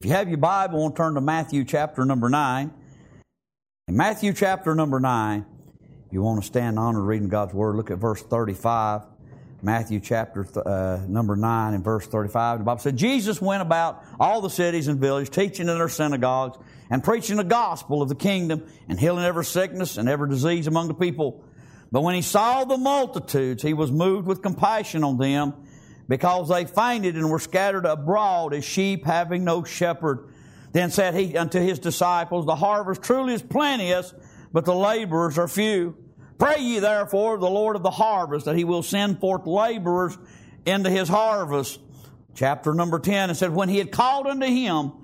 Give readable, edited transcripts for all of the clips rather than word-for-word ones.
If you have your Bible, I want to turn to Matthew chapter number 9. In Matthew chapter number 9, if you want to stand on and reading God's Word, look at verse 35. Matthew chapter number 9 and verse 35. The Bible said, Jesus went about all the cities and villages, teaching in their synagogues and preaching the gospel of the kingdom and healing every sickness and every disease among the people. But when he saw the multitudes, he was moved with compassion on them, because they fainted and were scattered abroad as sheep having no shepherd. Then said he unto his disciples, the harvest truly is plenteous, but the laborers are few. Pray ye therefore the Lord of the harvest, that he will send forth laborers into his harvest. Chapter number 10, it said, when he had called unto him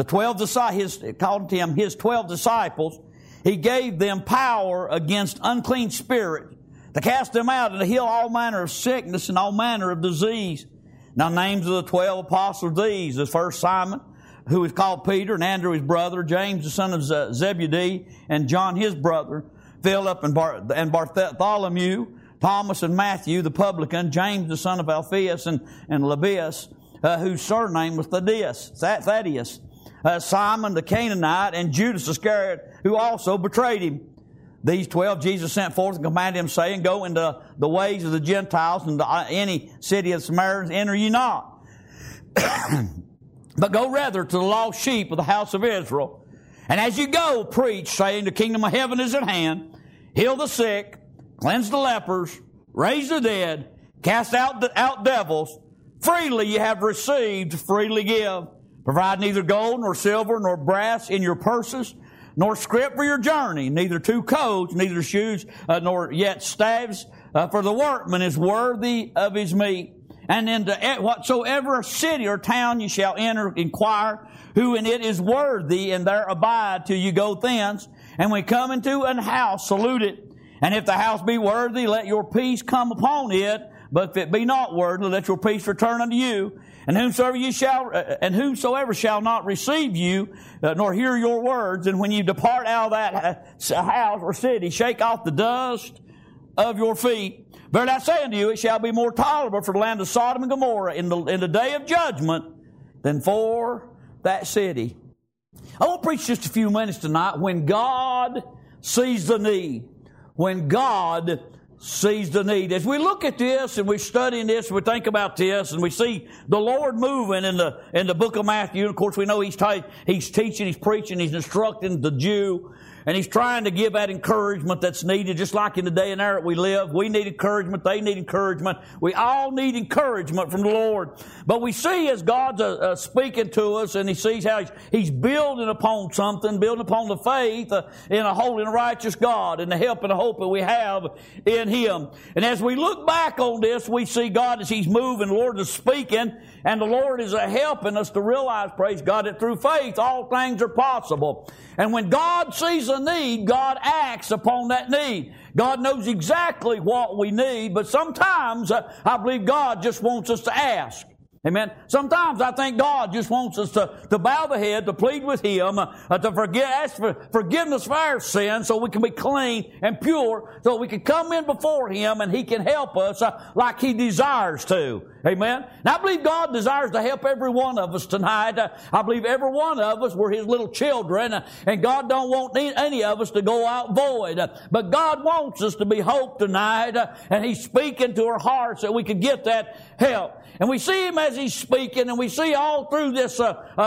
his 12 disciples, he gave them power against unclean spirits, to cast them out and to heal all manner of sickness and all manner of disease. Now names of the 12 apostles these. The first Simon, who is called Peter, and Andrew his brother, James the son of Zebedee, and John his brother, Philip and Bartholomew, Thomas and Matthew the publican, James the son of Alphaeus and Lebbaeus, whose surname was Thaddeus, Simon the Canaanite, and Judas Iscariot, who also betrayed him. These 12 Jesus sent forth and commanded him, saying, go into the ways of the Gentiles, and to any city of the Samaritans enter ye not. But go rather to the lost sheep of the house of Israel. And as you go, preach, saying, the kingdom of heaven is at hand. Heal the sick, cleanse the lepers, raise the dead, cast out devils. Freely you have received, freely give. Provide neither gold nor silver nor brass in your purses, nor scrip for your journey, neither two coats, neither shoes, nor yet staves, for the workman is worthy of his meat. And into whatsoever city or town you shall enter, inquire who in it is worthy, and there abide till you go thence. And when you come into an house, salute it. And if the house be worthy, let your peace come upon it. But if it be not worthy, let your peace return unto you. And whomsoever shall not receive you, nor hear your words, and when you depart out of that house or city, shake off the dust of your feet. Verily I say unto you, it shall be more tolerable for the land of Sodom and Gomorrah in the day of judgment than for that city. I want to preach just a few minutes tonight. When God sees the need. When God sees the need. As we look at this and we're studying this, we think about this, and we see the Lord moving in the book of Matthew. Of course, we know He's teaching, He's preaching, He's instructing the Jew, and He's trying to give that encouragement that's needed, just like in the day and era we live. We need encouragement. They need encouragement. We all need encouragement from the Lord. But we see as God's speaking to us, and He sees how He's building upon something, building upon the faith in a holy and righteous God, and the help and the hope that we have in Him. And as we look back on this, we see God as He's moving, the Lord is speaking, and the Lord is helping us to realize, praise God, that through faith all things are possible. And when God sees a need, God acts upon that need. God knows exactly what we need, but sometimes I believe God just wants us to ask. Amen. Sometimes I think God just wants us to bow the head, to plead with Him, to ask for forgiveness for our sins so we can be clean and pure, so we can come in before Him and He can help us like He desires to. Amen. And I believe God desires to help every one of us tonight. I believe every one of us, we're His little children, and God don't want any of us to go out void. But God wants us to be hope tonight, and He's speaking to our hearts that we can get that help. And we see Him as He's speaking, and we see all through this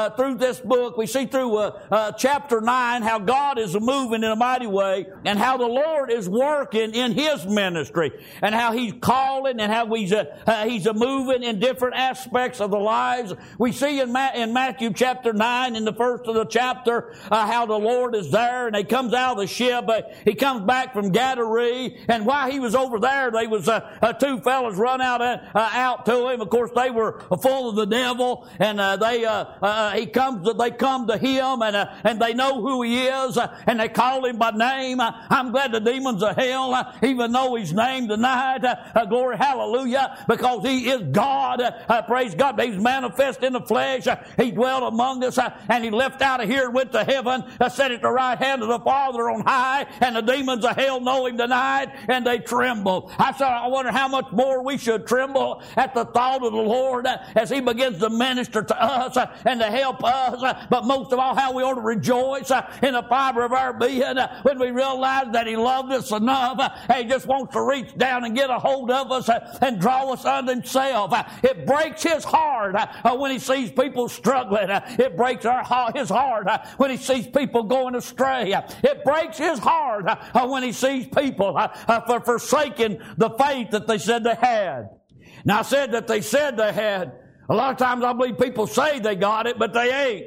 book, we see through chapter 9 how God is moving in a mighty way, and how the Lord is working in His ministry, and how He's calling, and how He's moving in different aspects of the lives. We see in Matthew chapter 9, in the first of the chapter, how the Lord is there, and He comes out of the ship. He comes back from Gadarene, and while He was over there, they was two fellas run out to Him. Of course, they were full of the devil, and they come to Him, and they know who He is, and they call Him by name. I'm glad the demons of hell even know His name tonight. Glory, hallelujah, because He is God. Praise God. He was manifest in the flesh. He dwelt among us, and He left out of here and went to heaven, sat at the right hand of the Father on high, and the demons of hell know Him tonight, and they tremble. I wonder how much more we should tremble at the thought of the Lord as He begins to minister to us and to help us, but most of all, how we ought to rejoice in the fiber of our being when we realize that He loved us enough. He just wants to reach down and get a hold of us and draw us unto Himself. It breaks His heart when He sees people struggling. It breaks His heart when He sees people going astray. It breaks His heart when He sees people for forsaking the faith that they said they had. Now, I said that they said they had. A lot of times I believe people say they got it, but they ain't.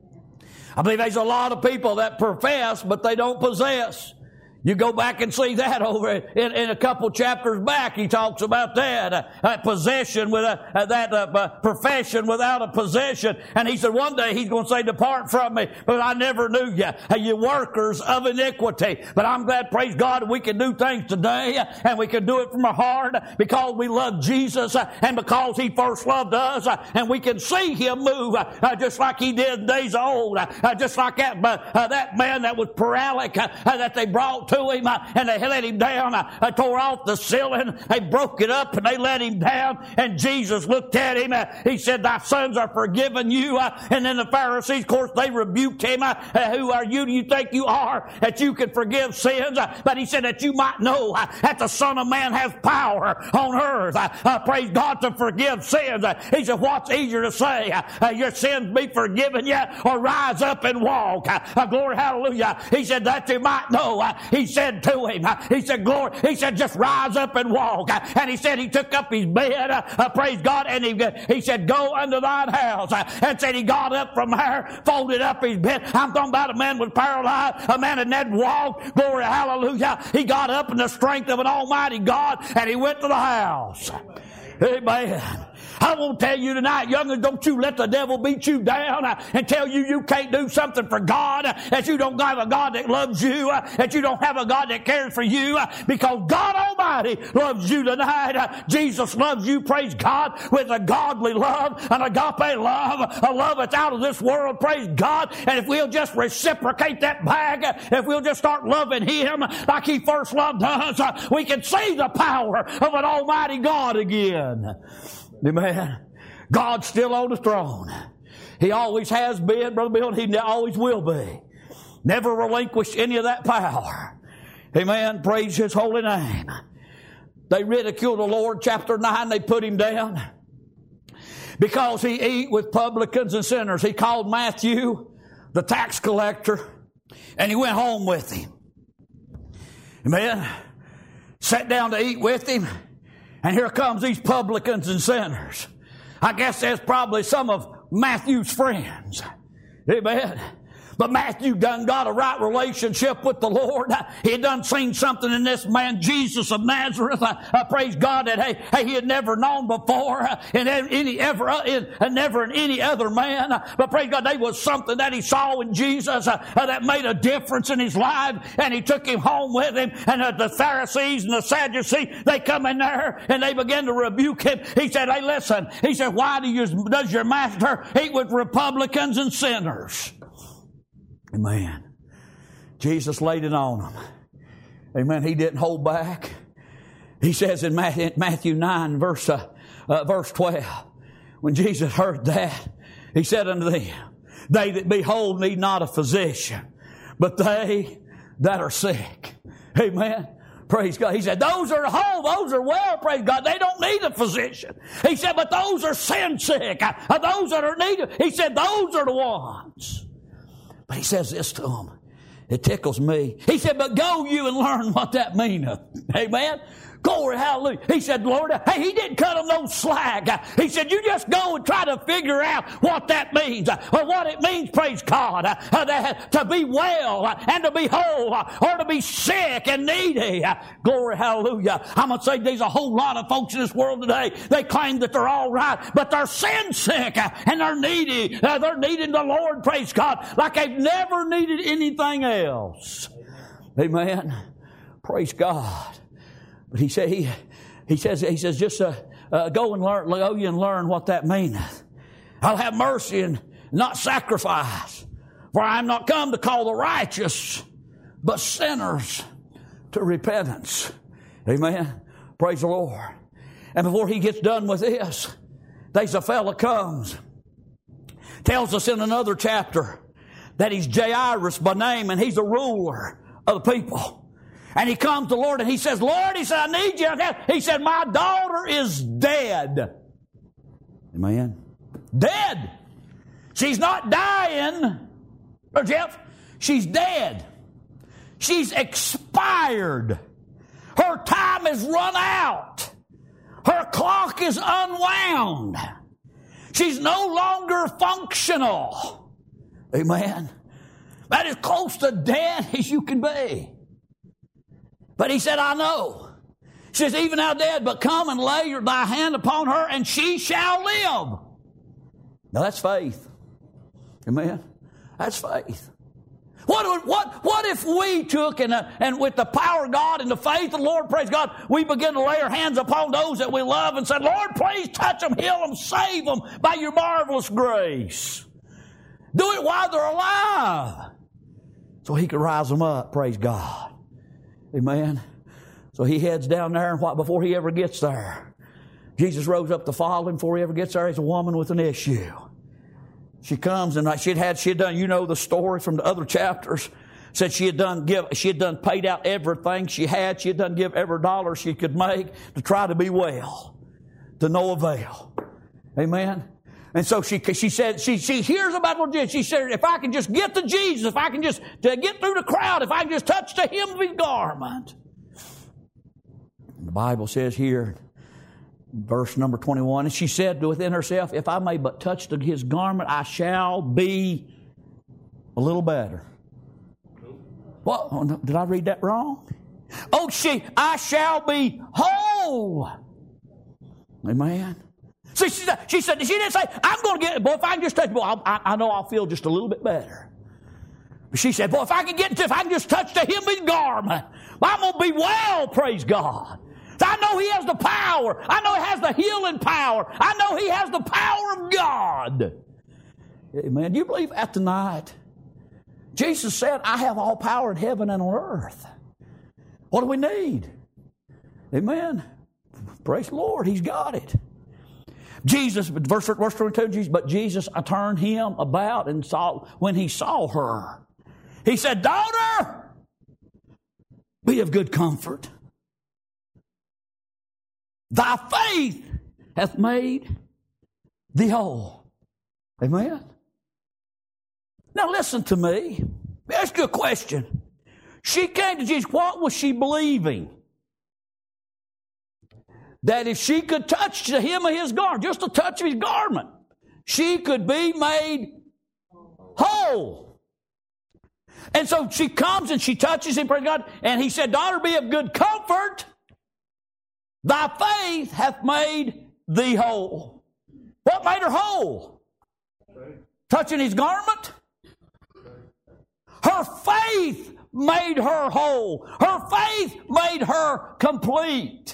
I believe there's a lot of people that profess, but they don't possess. You go back and see that over in a couple chapters back. He talks about that possession with that profession without a possession. And he said one day He's going to say, "Depart from me, but I never knew you, you workers of iniquity." But I'm glad, praise God, we can do things today, and we can do it from our heart because we love Jesus and because He first loved us, and we can see Him move just like He did in days of old, just like that man that was paralytic that they brought to Him, and they let Him down. Tore off the ceiling. They broke it up and they let Him down. And Jesus looked at him. He said, "Thy sins are forgiven you." And then the Pharisees, of course, they rebuked Him. "Who are you? Do you think you are that you can forgive sins?" But He said that you might know that the Son of Man has power on earth. Praise God, to forgive sins. He said, what's easier to say? Your sins be forgiven you, or rise up and walk? Glory, hallelujah. He said that you might know. He said to him, He said, "Glory." He said, "Just rise up and walk." And He said He took up His bed, praise God, and he said, "Go unto thine house." And said he got up from there, folded up his bed. I'm talking about a man was paralyzed, a man that never walked. Glory, hallelujah. He got up in the strength of an almighty God, and he went to the house. Amen. I want to tell you tonight, youngers, don't you let the devil beat you down and tell you you can't do something for God, that you don't have a God that loves you, that you don't have a God that cares for you, because God Almighty loves you tonight. Jesus loves you, praise God, with a godly love, an agape love, a love that's out of this world, praise God. And if we'll just reciprocate that bag, if we'll just start loving Him like He first loved us, we can see the power of an almighty God again. Amen. God's still on the throne. He always has been, Brother Bill, He always will be. Never relinquished any of that power. Amen. Praise His holy name. They ridiculed the Lord, chapter 9, they put Him down because He ate with publicans and sinners. He called Matthew, the tax collector, and He went home with him. Amen. Sat down to eat with him. And here comes these publicans and sinners. I guess that's probably some of Matthew's friends. Amen. But Matthew done got a right relationship with the Lord. He had done seen something in this man, Jesus of Nazareth. Praise God that he had never known before, and never in any other man. But praise God, there was something that he saw in Jesus that made a difference in his life, and he took him home with him. And the Pharisees and the Sadducees, they come in there and they began to rebuke him. He said, "Hey, listen." He said, "Why does your master eat with republicans and sinners?" Amen. Jesus laid it on them. Amen. He didn't hold back. He says in Matthew 9, verse 12, when Jesus heard that, He said unto them, "They that be whole need not a physician, but they that are sick." Amen. Praise God. He said, those are whole, those are well, praise God. They don't need a physician. He said, but those are sin sick. Those that are needed. He said, those are the ones. But He says this to them. It tickles me. He said, "But go you and learn what that meaneth." Amen. Glory, hallelujah. He said, "Lord," hey, He didn't cut them no slack. He said, "You just go and try to figure out what that means." Or what it means, praise God, to be well and to be whole, or to be sick and needy. Glory, hallelujah. I'm going to say there's a whole lot of folks in this world today, they claim that they're all right, but they're sin sick and they're needy. They're needing the Lord, praise God, like they've never needed anything else. Amen. Praise God. But he says, just go ye and learn what that meaneth. I'll have mercy and not sacrifice. For I am not come to call the righteous, but sinners to repentance. Amen. Praise the Lord. And before he gets done with this, there's a fella comes. Tells us in another chapter that he's Jairus by name, and he's a ruler of the people. And he comes to the Lord and he says, Lord, he said, I need you. He said, my daughter is dead. Amen. Dead. She's not dying, Jeff. She's dead. She's expired. Her time has run out. Her clock is unwound. She's no longer functional. Amen. That is close to dead as you can be. But he said, I know. He says, even now dead, but come and lay thy hand upon her, and she shall live. Now that's faith. Amen. That's faith. What if we took and with the power of God and the faith of the Lord, praise God, we begin to lay our hands upon those that we love and said, Lord, please touch them, heal them, save them by your marvelous grace. Do it while they're alive so he could rise them up, praise God. Amen. So he heads down there, and before he ever gets there, Jesus rose up to follow him. Before he ever gets there, he's a woman with an issue. She comes, and she had done, you know the story from the other chapters, said she had done paid out everything she had. She had done give every dollar she could make to try to be well, to no avail. Amen. And so she said, she hears about Lord Jesus. She said, if I can just get to Jesus, if I can just to get through the crowd, if I can just touch the hem of his garment. The Bible says here, verse number 21, and she said within herself, if I may but touch his garment, I shall be a little better. What? Oh, no, did I read that wrong? Oh, I shall be whole. Amen. See, she didn't say, I'm going to get it. Boy, if I can just touch, boy, I know I'll feel just a little bit better. But she said, boy, if I can just touch the hem of his garment, I'm going to be well, praise God. I know he has the power. I know he has the healing power. I know he has the power of God. Amen. Do you believe that tonight? Jesus said, I have all power in heaven and on earth. What do we need? Amen. Praise the Lord. He's got it. Jesus, verse 22, but Jesus turned him about and saw, when he saw her, he said, daughter, be of good comfort. Thy faith hath made thee whole. Amen. Now listen to me. Let me ask you a question. She came to Jesus. What was she believing? That if she could touch the hem of his garment, just a touch of his garment, she could be made whole. And so she comes and she touches him, praise God, and he said, daughter, be of good comfort. Thy faith hath made thee whole. What made her whole? Touching his garment? Her faith made her whole. Her faith made her complete.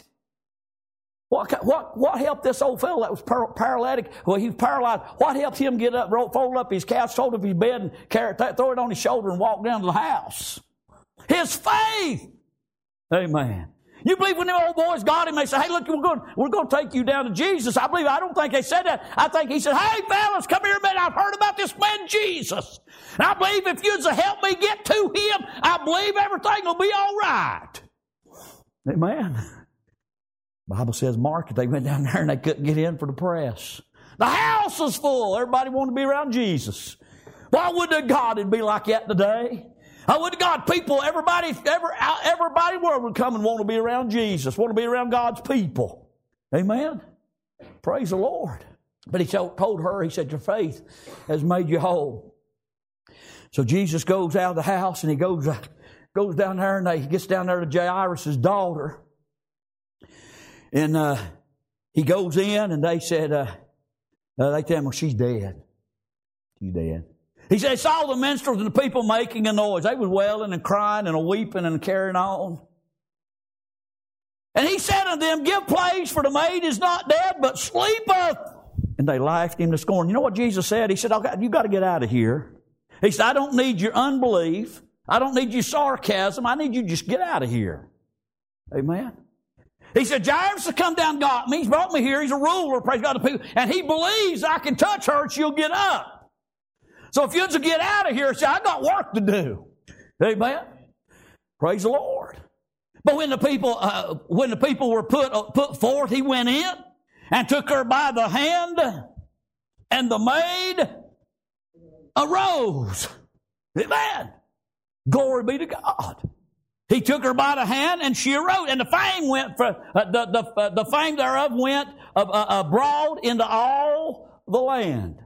What helped this old fellow that was paralytic? Well, he was paralyzed. What helped him get up, fold up his couch, fold up his bed, and throw it on his shoulder and walk down to the house? His faith. Amen. You believe when the old boys got him, they said, hey, look, we're going to take you down to Jesus. I don't think they said that. I think he said, hey, fellas, come here a minute. I've heard about this man Jesus. And I believe if you'd help me get to him, I believe everything will be all right. Amen. The Bible says, Mark, they went down there and they couldn't get in for the press. The house was full. Everybody wanted to be around Jesus. Why wouldn't God it'd be like that today? I would to God, people, everybody in the world would come and want to be around Jesus, want to be around God's people. Amen? Praise the Lord. But he told her, he said, your faith has made you whole. So Jesus goes out of the house and he goes down there and he gets down there to Jairus' daughter. And he goes in and they said, they tell him, well, she's dead. She's dead. He said, he saw the minstrels and the people making a noise. They was wailing and crying and weeping and carrying on. And he said unto them, Give place, for the maid is not dead, but sleepeth. And they laughed him to scorn. You know what Jesus said? He said, you got to get out of here. He said, I don't need your unbelief. I don't need your sarcasm. I need you to just get out of here. Amen. He said, Jairus has come down and got me. He's brought me here. He's a ruler, praise God, to people. And he believes I can touch her and she'll get up. So if you'll just get out of here, say, I got work to do. Amen. Praise the Lord. But when the people were put forth, he went in and took her by the hand, and the maid arose. Amen. Glory be to God. He took her by the hand, and she arose, and the fame went for the fame thereof went abroad into all the land.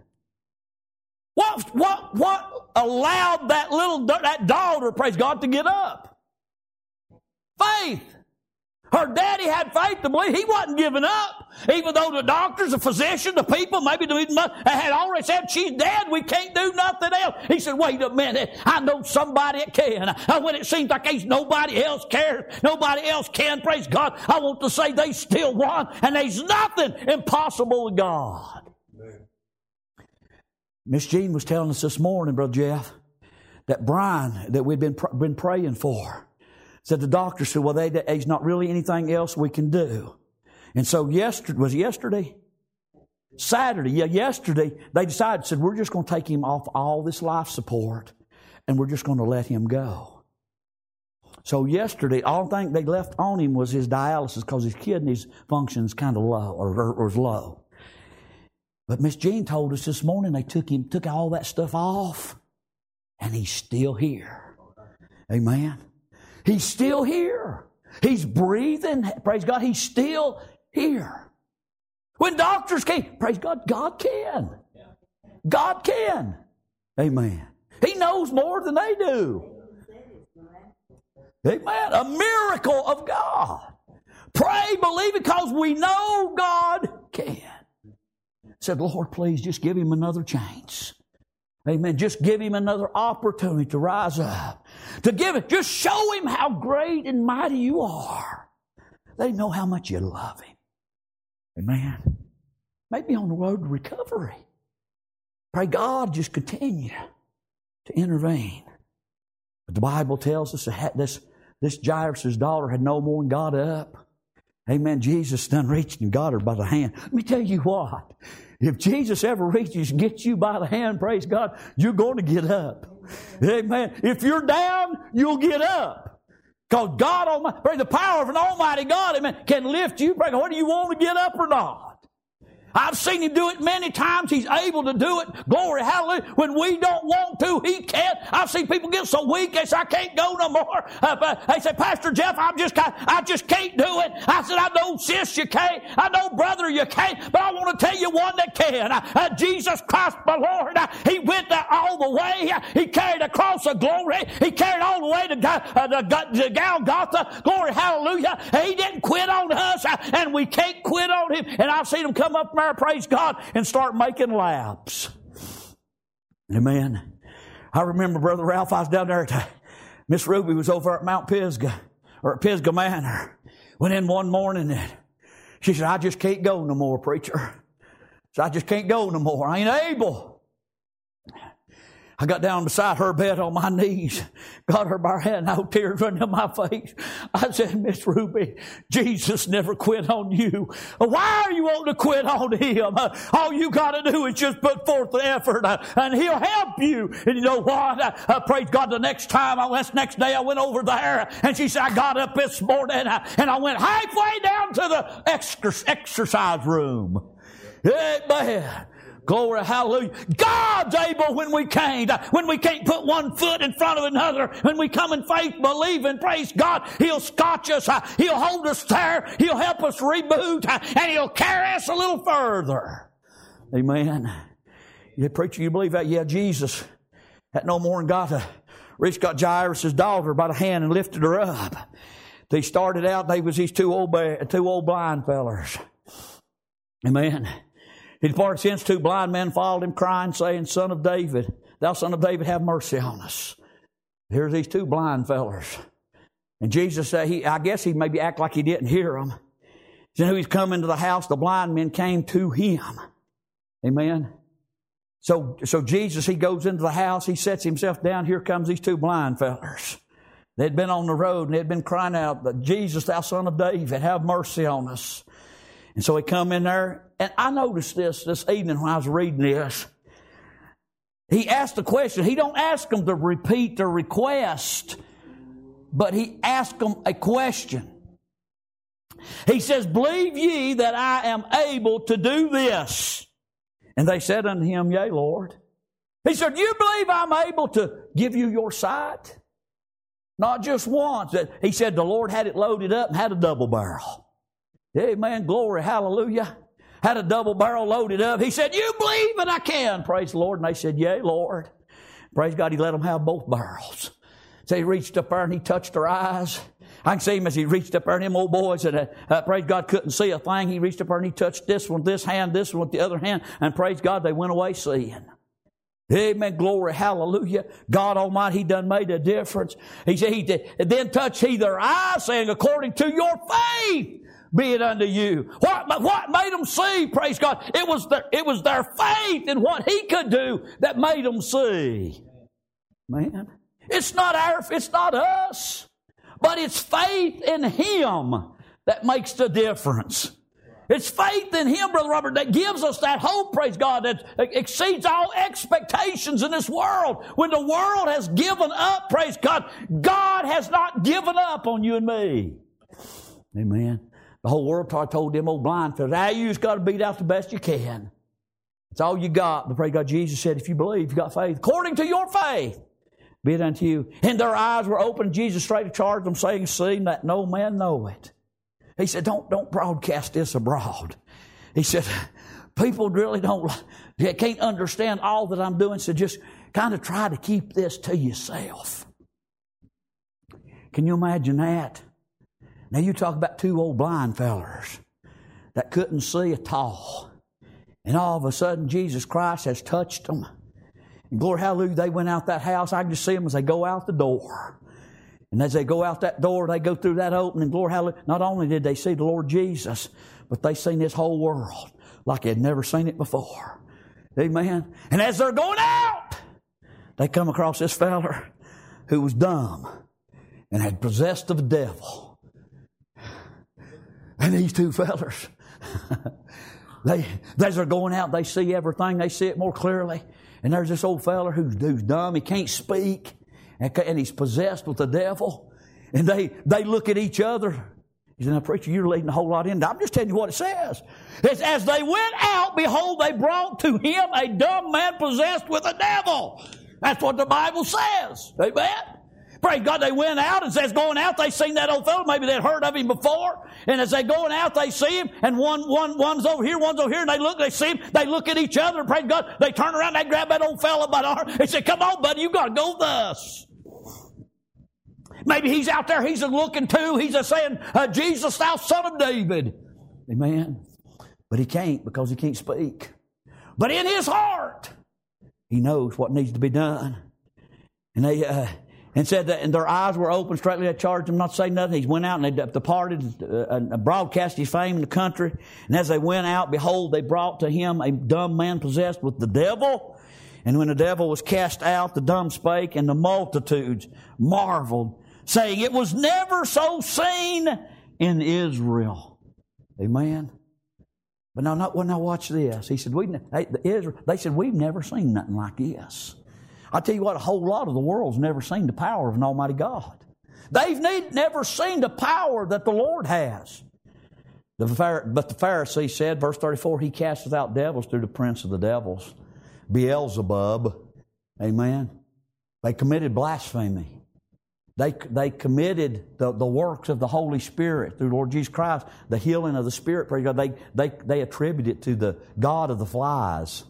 What allowed that daughter, praise God, to get up? Faith. Her daddy had faith to believe. He wasn't giving up. Even though the doctors, the physicians, the people, maybe had already said, she's dead, we can't do nothing else. He said, wait a minute, I know somebody that can. When it seems like ain't nobody else cares, nobody else can, praise God, I want to say they still won, and there's nothing impossible to God. Miss Jean was telling us this morning, Brother Jeff, that Brian that we'd been praying for, said the doctor said, well, there's not really anything else we can do. And so yesterday? Saturday, yesterday, they decided, said, we're just going to take him off all this life support and we're just going to let him go. So yesterday, all thing they left on him was his dialysis because his kidneys functions kind of low or was low. But Miss Jean told us this morning they took all that stuff off and he's still here. Amen. He's still here. He's breathing. Praise God. He's still here. When doctors can't, praise God, God can. God can. Amen. He knows more than they do. Amen. A miracle of God. Pray, believe it, because we know God can. Said, Lord, please just give him another chance. Amen. Just give him another opportunity to rise up. To give it. Just show him how great and mighty you are. They know how much you love him. Amen. Maybe on the road to recovery. Pray God just continue to intervene. But the Bible tells us that this Jairus' daughter had no more and got up. Amen. Jesus done reached and got her by the hand. Let me tell you what. If Jesus ever reaches and gets you by the hand, praise God, you're going to get up. Amen. If you're down, you'll get up. Because God Almighty, the power of an Almighty God, amen, can lift you. Pray God, whether you want to get up or not. I've seen him do it many times. He's able to do it. Glory, hallelujah. When we don't want to, he can't. I've seen people get so weak, they say, I can't go no more. They say, Pastor Jeff, I just can't do it. I said, I know, sis, you can't. I know, brother, you can't. But I want to tell you one that can. Jesus Christ, my Lord, he went all the way. He carried the cross of glory. He carried all the way to Golgotha. Glory, hallelujah. He didn't quit on us, and we can't quit on him. And I've seen him come up there, praise God, and start making laps. Amen. I remember, Brother Ralph, I was down there Miss Ruby was over at Mount Pisgah, or at Pisgah Manor. Went in one morning and she said, I just can't go no more, preacher. So I just can't go no more. I ain't able. I got down beside her bed on my knees, got her by her hand, no tears running down my face. I said, Miss Ruby, Jesus never quit on you. Why are you wanting to quit on him? All you got to do is just put forth the effort, and he'll help you. And you know what? Praise God, the next day I went over there, and she said, I got up this morning, and I went halfway down to the exercise room. Amen. Glory, hallelujah. God's able when we can't. When we can't put one foot in front of another. When we come in faith, believing, praise God, he'll scotch us. He'll hold us there. He'll help us reboot. And he'll carry us a little further. Amen. Yeah, preacher, you believe that? Yeah, Jesus had no more and got Jairus' daughter by the hand and lifted her up. They started out, they was these two old blind fellers. Amen. He departed since, two blind men followed him, crying, saying, Son of David, thou son of David, have mercy on us. Here's these two blind fellers. And Jesus said, I guess he maybe act like he didn't hear them. So he's come into the house, the blind men came to him. Amen. So Jesus, he goes into the house, he sets himself down. Here comes these two blind fellers. They'd been on the road and they'd been crying out, Jesus, thou son of David, have mercy on us. And so he come in there, and I noticed this evening when I was reading this. He asked a question. He don't ask them to repeat their request, but he asked them a question. He says, believe ye that I am able to do this? And they said unto him, yea, Lord. He said, you believe I'm able to give you your sight? Not just once. He said the Lord had it loaded up and had a double barrel. Amen. Glory. Hallelujah. Had a double barrel loaded up. He said, you believe that I can? Praise the Lord. And they said, yea, Lord. Praise God. He let them have both barrels. So he reached up there and he touched their eyes. I can see him as he reached up there, and them old boys that, praise God, couldn't see a thing. He reached up there and he touched this one with this hand, this one with the other hand, and praise God, they went away seeing. Amen. Glory. Hallelujah. God Almighty, He done made a difference. He said, He did. And then touched He their eyes, saying, according to your faith, be it unto you. What made them see? Praise God. It was their faith in what He could do that made them see. Man. It's not us. But it's faith in Him that makes the difference. It's faith in Him, Brother Robert, that gives us that hope, praise God, that exceeds all expectations in this world. When the world has given up, praise God, God has not given up on you and me. Amen. The whole world told them old blind fellas, you just got to beat out the best you can. It's all you got. But praise God, Jesus said, if you believe, you got faith. According to your faith, be it unto you. And their eyes were opened. Jesus straight charged them, saying, see, that no man know it. He said, don't broadcast this abroad. He said, people really can't understand all that I'm doing, so just kind of try to keep this to yourself. Can you imagine that? Now you talk about two old blind fellers that couldn't see at all. And all of a sudden, Jesus Christ has touched them. And glory, hallelujah, they went out that house. I can just see them as they go out the door. And as they go out that door, they go through that opening. Glory, hallelujah. Not only did they see the Lord Jesus, but they seen this whole world like they'd never seen it before. Amen. And as they're going out, they come across this feller who was dumb and had possessed of the devil. And these two fellers, as they're going out, they see everything. They see it more clearly. And there's this old fella who's dumb. He can't speak. And he's possessed with the devil. And they look at each other. He said, now, preacher, you're leading a whole lot in. I'm just telling you what it says. It's, as they went out, behold, they brought to him a dumb man possessed with a devil. That's what the Bible says. Amen? Praise God, they went out, and says going out, they seen that old fellow. Maybe they'd heard of him before. And as they going out, they see him, and one's over here, and they see him, they look at each other, and praise God, they turn around, they grab that old fellow by the arm, they say, come on, buddy, you got to go with us. Maybe he's out there, he's looking too, he's saying, Jesus, thou son of David. Amen. But he can't, because he can't speak. But in his heart, he knows what needs to be done. And they, and said that, and their eyes were open, straightly they charged him not to say nothing. He went out and they departed and broadcast his fame in the country. And as they went out, behold, they brought to him a dumb man possessed with the devil. And when the devil was cast out, the dumb spake, and the multitudes marveled, saying, it was never so seen in Israel. Amen. But now watch this. He said, they said, we've never seen nothing like this. I tell you what, a whole lot of the world's never seen the power of an almighty God. They've never seen the power that the Lord has. But the Pharisee said, verse 34, he casteth out devils through the prince of the devils, Beelzebub. Amen. They committed blasphemy. They committed the works of the Holy Spirit through Lord Jesus Christ, the healing of the Spirit. Praise God. They attribute it to the God of the flies.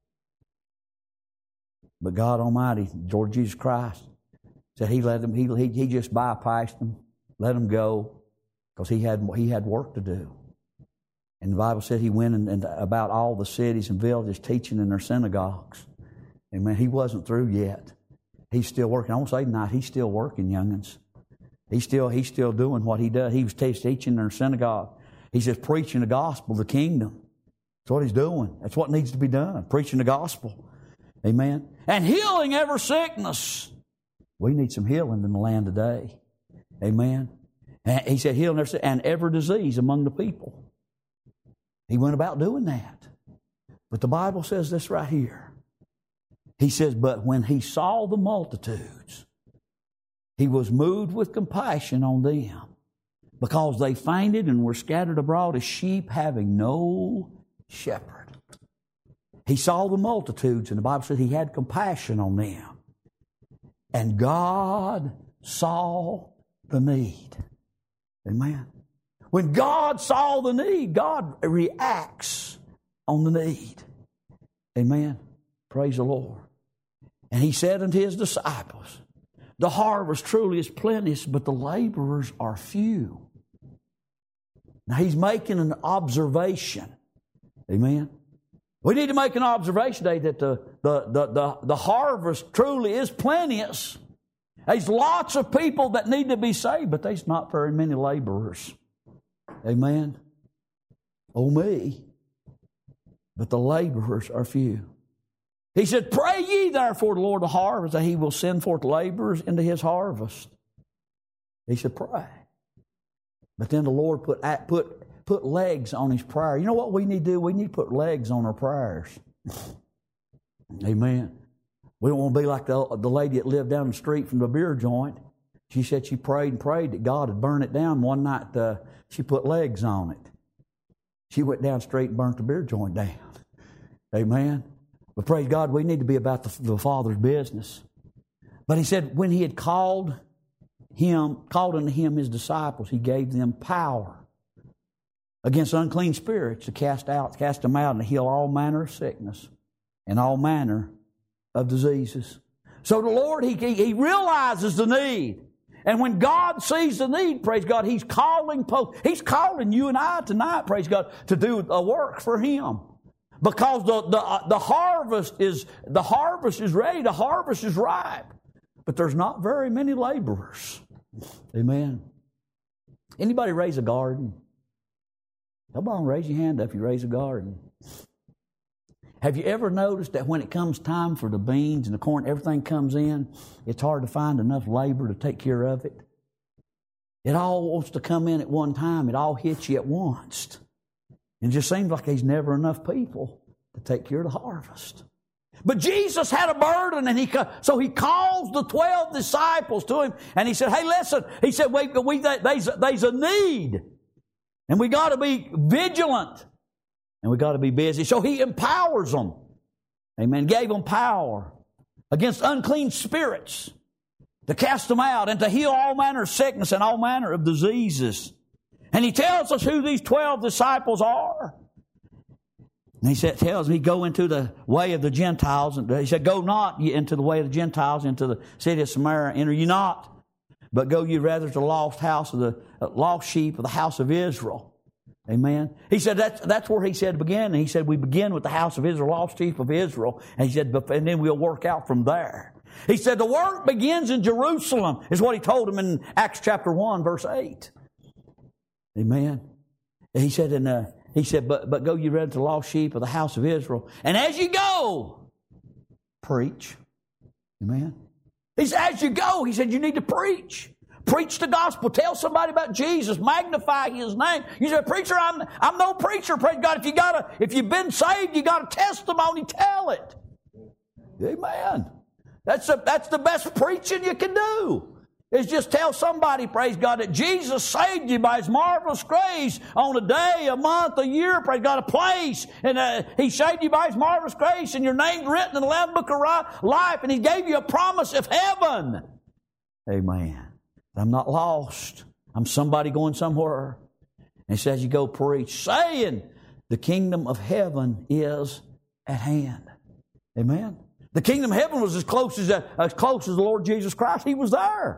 But God Almighty, Lord Jesus Christ, said He let them. He just bypassed them, let them go, because He had work to do. And the Bible said He went and about all the cities and villages, teaching in their synagogues. Amen. He wasn't through yet. He's still working. I won't say tonight. He's still working, young'uns. He's still doing what he does. He was teaching in our synagogue. He's just preaching the gospel, the kingdom. That's what he's doing. That's what needs to be done, preaching the gospel. Amen. And healing every sickness. We need some healing in the land today. Amen. And he said healing every disease among the people. He went about doing that. But the Bible says this right here. He says, but when he saw the multitudes, he was moved with compassion on them, because they fainted and were scattered abroad as sheep having no shepherd. He saw the multitudes, and the Bible says he had compassion on them. And God saw the need. Amen. When God saw the need, God reacts on the need. Amen. Praise the Lord. And he said unto his disciples, the harvest truly is plenteous, but the laborers are few. Now he's making an observation. Amen. We need to make an observation today that the harvest truly is plenteous. There's lots of people that need to be saved, but there's not very many laborers. Amen. Oh me. But the laborers are few. He said, pray ye therefore the Lord of the harvest, that he will send forth laborers into his harvest. He said, pray. But then the Lord put legs on his prayer. You know what we need to do? We need to put legs on our prayers. Amen. We don't want to be like the lady that lived down the street from the beer joint. She said she prayed and prayed that God would burn it down. One night she put legs on it. She went down the street and burnt the beer joint down. Amen. But praise God, we need to be about the Father's business. But he said when he had called unto him his disciples, he gave them power against unclean spirits to cast them out and to heal all manner of sickness and all manner of diseases. So the Lord, he realizes the need. And when God sees the need, praise God, He's calling you and I tonight, praise God, to do a work for Him. Because the harvest is ready, the harvest is ripe. But there's not very many laborers. Amen. Anybody raise a garden? Come on, raise your hand up if you raise a garden. Have you ever noticed that when it comes time for the beans and the corn, everything comes in, it's hard to find enough labor to take care of it? It all wants to come in at one time. It all hits you at once. And it just seems like there's never enough people to take care of the harvest. But Jesus had a burden, and so He calls the 12 disciples to Him, and He said, hey, listen. He said, there's a need, and we got to be vigilant, and we got to be busy. So He empowers them. Amen. Gave them power against unclean spirits to cast them out and to heal all manner of sickness and all manner of diseases. And He tells us who these 12 disciples are. And He tells me, go into the way of the Gentiles. And He said, go not into the way of the Gentiles, into the city of Samaria, enter ye not, but go ye rather to the lost sheep of the house of Israel. Amen. He said that's where He said begin. And He said we begin with the house of Israel, lost sheep of Israel. And He said, and then we'll work out from there. He said the work begins in Jerusalem, is what He told them in Acts chapter 1, verse 8. Amen. And He said, but go ye rather to the lost sheep of the house of Israel. And as you go, preach. Amen. He said, as you go, He said, you need to preach. Preach the gospel. Tell somebody about Jesus. Magnify His name. You say, preacher, I'm no preacher. Praise God. If you've been saved, you got a testimony. Tell it. Amen. That's the best preaching you can do. Is just tell somebody, praise God, that Jesus saved you by His marvelous grace on a day, a month, a year, praise God, a place. And He saved you by His marvelous grace, and your name's written in the Lamb Book of Life, and He gave you a promise of heaven. Amen. I'm not lost. I'm somebody going somewhere. And He says, you go preach, saying, the kingdom of heaven is at hand. Amen. The kingdom of heaven was as close as the Lord Jesus Christ. He was there.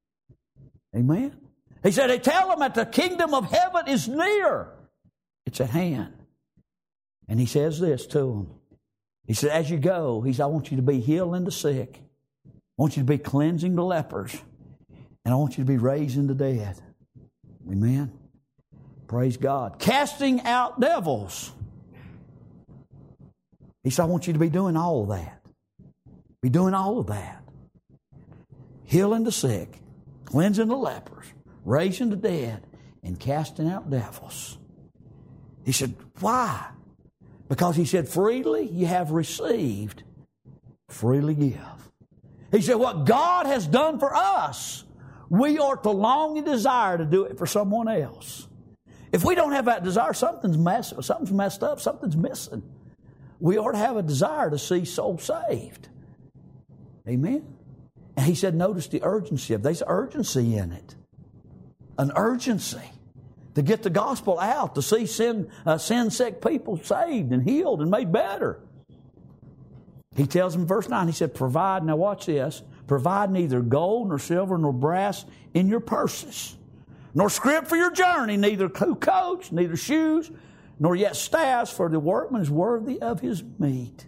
Amen. He said, they tell them that the kingdom of heaven is near. It's at hand. And He says this to them. He said, as you go, He said, I want you to be healing the sick. I want you to be cleansing the lepers. And I want you to be raising the dead. Amen. Praise God. Casting out devils. He said, I want you to be doing all of that. Be doing all of that. Healing the sick, cleansing the lepers, raising the dead, and casting out devils. He said, why? Because he said, freely you have received, freely give. He said, what God has done for us, we are to long and desire to do it for someone else. If we don't have that desire, something's messed up, something's missing. We ought to have a desire to see souls saved. Amen. And he said, notice the urgency of it. There's urgency in it. An urgency to get the gospel out, to see sin-sick people saved and healed and made better. He tells them in verse 9, he said, provide, now watch this, provide neither gold nor silver nor brass in your purses, nor scrip for your journey, neither coats, neither shoes, nor yet staffs, for the workman is worthy of his meat.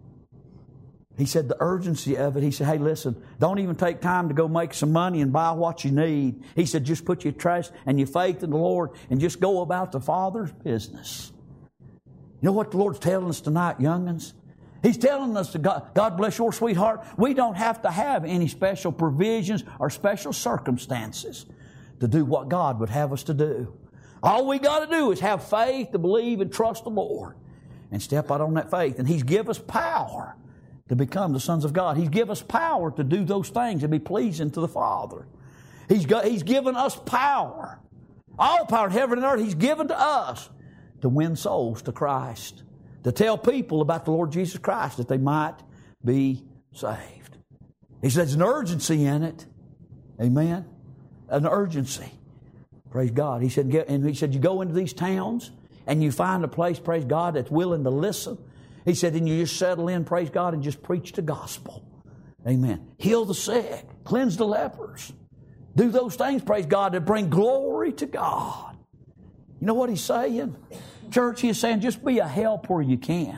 He said the urgency of it, he said, hey, listen, don't even take time to go make some money and buy what you need. He said, just put your trust and your faith in the Lord and just go about the Father's business. You know what the Lord's telling us tonight, young'uns? He's telling us to God bless your sweetheart. We don't have to have any special provisions or special circumstances to do what God would have us to do. All we got to do is have faith to believe and trust the Lord and step out on that faith. And He's given us power to become the sons of God. He's given us power to do those things and be pleasing to the Father. He's given us power. All power in heaven and earth He's given to us to win souls to Christ, to tell people about the Lord Jesus Christ that they might be saved. He says an urgency in it. Amen. An urgency. Praise God. He said, you go into these towns and you find a place, praise God, that's willing to listen. He said, and you just settle in, praise God, and just preach the gospel. Amen. Heal the sick. Cleanse the lepers. Do those things, praise God, that bring glory to God. You know what He's saying? Church, He's saying, just be a help where you can.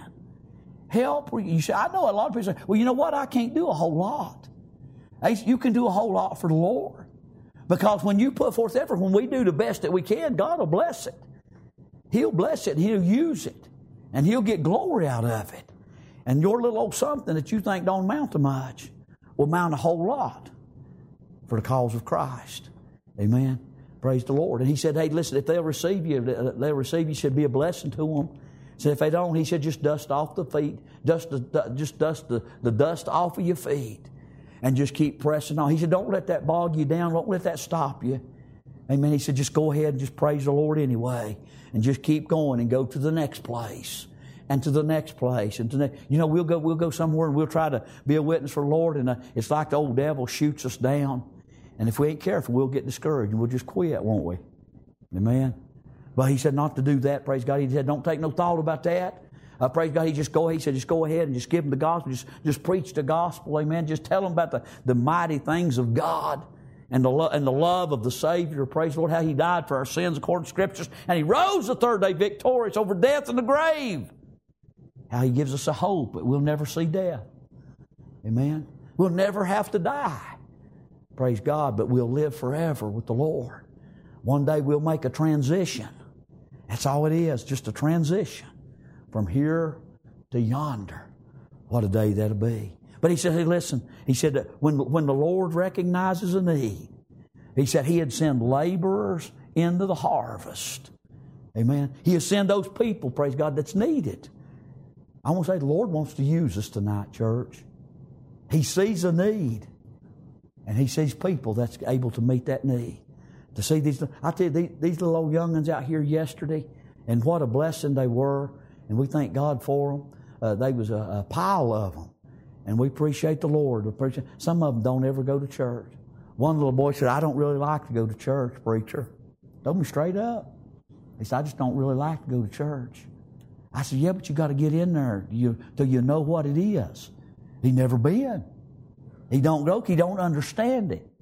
Help where you say, I know a lot of people say, well, you know what? I can't do a whole lot. You can do a whole lot for the Lord. Because when you put forth effort, when we do the best that we can, God will bless it. He'll bless it and He'll use it. And He'll get glory out of it. And your little old something that you think don't amount to much will amount a whole lot for the cause of Christ. Amen. Praise the Lord. And He said, hey, listen, if they'll receive you should be a blessing to them. He said, if they don't, He said, just dust off the feet. Just dust the dust off of your feet. And just keep pressing on. He said, don't let that bog you down. Don't let that stop you. Amen. He said, just go ahead and just praise the Lord anyway. And just keep going and go to the next place. And to the next place. And we'll go somewhere and we'll try to be a witness for the Lord. And it's like the old devil shoots us down. And if we ain't careful, we'll get discouraged and we'll just quit, won't we? Amen. But He said not to do that, praise God. He said, don't take no thought about that. Praise God. He said, just go ahead and just give them the gospel. Just preach the gospel. Amen. Just tell them about the mighty things of God and the love of the Savior. Praise the Lord, how He died for our sins according to Scriptures. And He rose the third day victorious over death and the grave. How He gives us a hope that we'll never see death. Amen. We'll never have to die. Praise God. But we'll live forever with the Lord. One day we'll make a transition. That's all it is. Just a transition. From here to yonder. What a day that'll be. But He said, hey, listen. He said that when the Lord recognizes a need, He said He'd send laborers into the harvest. Amen. He'll send those people, praise God, that's needed. I want to say the Lord wants to use us tonight, church. He sees a need. And He sees people that's able to meet that need. To see these, I tell you, these little old young'uns out here yesterday, and what a blessing they were. And we thank God for them. They was a pile of them. And we appreciate the Lord. Some of them don't ever go to church. One little boy said, I don't really like to go to church, preacher. Told me straight up. He said, I just don't really like to go to church. I said, yeah, but you got to get in there till you know what it is. He never been. He don't go. He don't understand it.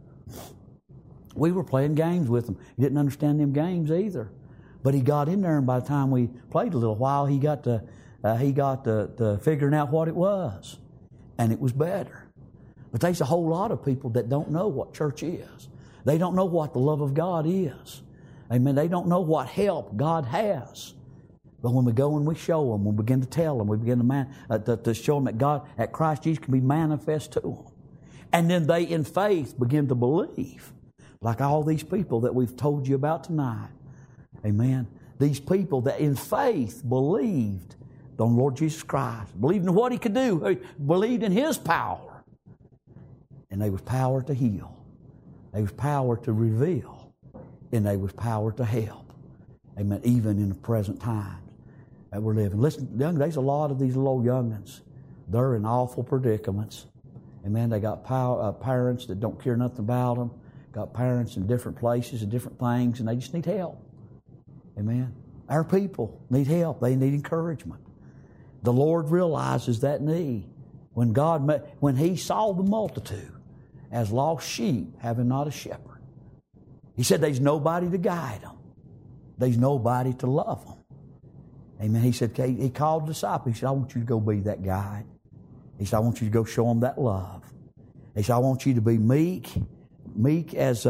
We were playing games with him. He didn't understand them games either. But he got in there, and by the time we played a little while, he got to figuring out what it was, and it was better. But there's a whole lot of people that don't know what church is. They don't know what the love of God is. Amen. They don't know what help God has. But when we go and we show them, we begin to tell them, we begin to show them that God, that Christ Jesus can be manifest to them. And then they, in faith, begin to believe. Like all these people that we've told you about tonight. Amen. These people that in faith believed on Lord Jesus Christ, believed in what He could do, believed in His power. And there was power to heal. There was power to reveal. And there was power to help. Amen. Even in the present times that we're living. Listen, there's a lot of these little young'uns. They're in awful predicaments. Amen. They got parents that don't care nothing about them. Got parents in different places and different things, and they just need help. Amen. Our people need help. They need encouragement. The Lord realizes that need. When He saw the multitude as lost sheep having not a shepherd, He said there's nobody to guide them. There's nobody to love them. Amen. He said, He called the disciples. He said, I want you to go be that guide. He said, I want you to go show them that love. He said, I want you to be meek as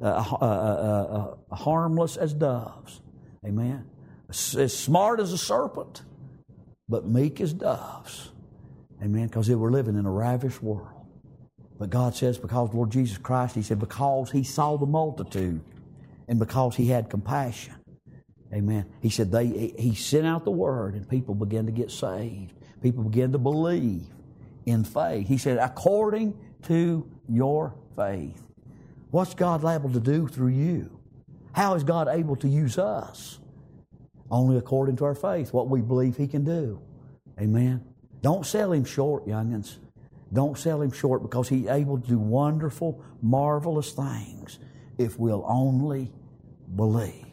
harmless as doves. Amen. As smart as a serpent, but meek as doves. Amen. Because we're living in a ravished world. But God says, because Lord Jesus Christ, He said, because He saw the multitude and because He had compassion. Amen. He said He sent out the word and people began to get saved. People began to believe in faith. He said, according to your faith. What's God able to do through you? How is God able to use us? Only according to our faith, what we believe He can do. Amen. Don't sell Him short, young'uns. Don't sell Him short, because He's able to do wonderful, marvelous things if we'll only believe.